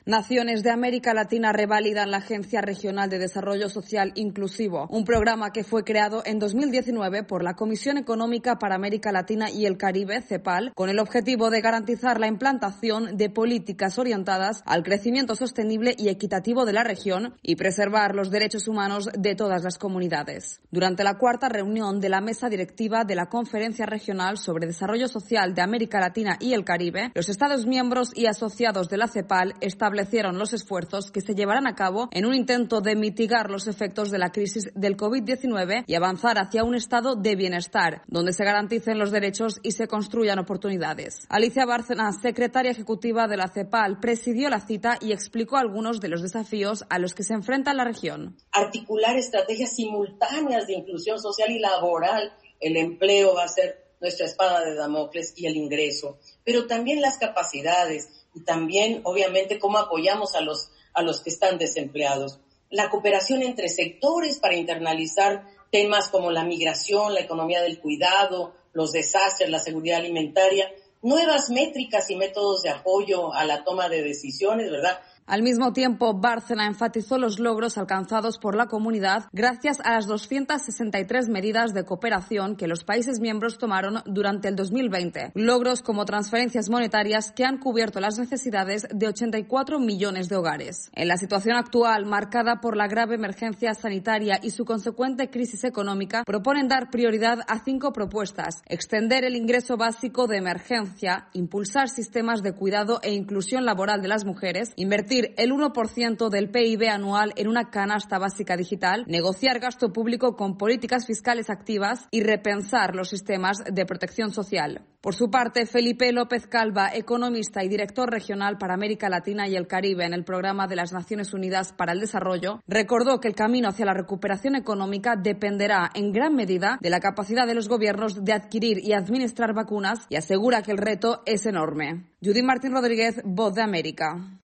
Naciones de América Latina revalidan la Agencia Regional de Desarrollo Social Inclusivo, un programa que fue creado en 2019 por la Comisión Económica para América Latina y el Caribe, CEPAL, con el objetivo de garantizar la implantación de políticas orientadas al crecimiento sostenible y equitativo de la región y preservar los derechos humanos de todas las comunidades. Durante la cuarta reunión de la mesa directiva de la Conferencia Regional sobre Desarrollo Social de América Latina y el Caribe, los Estados miembros y asociados de la CEPAL establecieron los esfuerzos que se llevarán a cabo en un intento de mitigar los efectos de la crisis del COVID-19 y avanzar hacia un estado de bienestar, donde se garanticen los derechos y se construyan oportunidades. Alicia Bárcena, secretaria ejecutiva de la CEPAL, presidió la cita y explicó algunos de los desafíos a los que se enfrenta la región. Articular estrategias simultáneas de inclusión social y laboral, el empleo va a ser nuestra espada de Damocles y el ingreso, pero también las capacidades y también, obviamente, cómo apoyamos a los que están desempleados. La cooperación entre sectores para internalizar temas como la migración, la economía del cuidado, los desastres, la seguridad alimentaria, nuevas métricas y métodos de apoyo a la toma de decisiones, ¿verdad? Al mismo tiempo, Bárcena enfatizó los logros alcanzados por la comunidad gracias a las 263 medidas de cooperación que los países miembros tomaron durante el 2020. Logros como transferencias monetarias que han cubierto las necesidades de 84 millones de hogares. En la situación actual, marcada por la grave emergencia sanitaria y su consecuente crisis económica, proponen dar prioridad a 5 propuestas: extender el ingreso básico de emergencia, impulsar sistemas de cuidado e inclusión laboral de las mujeres, invertir el 1% del PIB anual en una canasta básica digital, negociar gasto público con políticas fiscales activas y repensar los sistemas de protección social. Por su parte, Felipe López Calva, economista y director regional para América Latina y el Caribe en el Programa de las Naciones Unidas para el Desarrollo, recordó que el camino hacia la recuperación económica dependerá en gran medida de la capacidad de los gobiernos de adquirir y administrar vacunas y asegura que el reto es enorme. Judith Martín Rodríguez, Voz de América.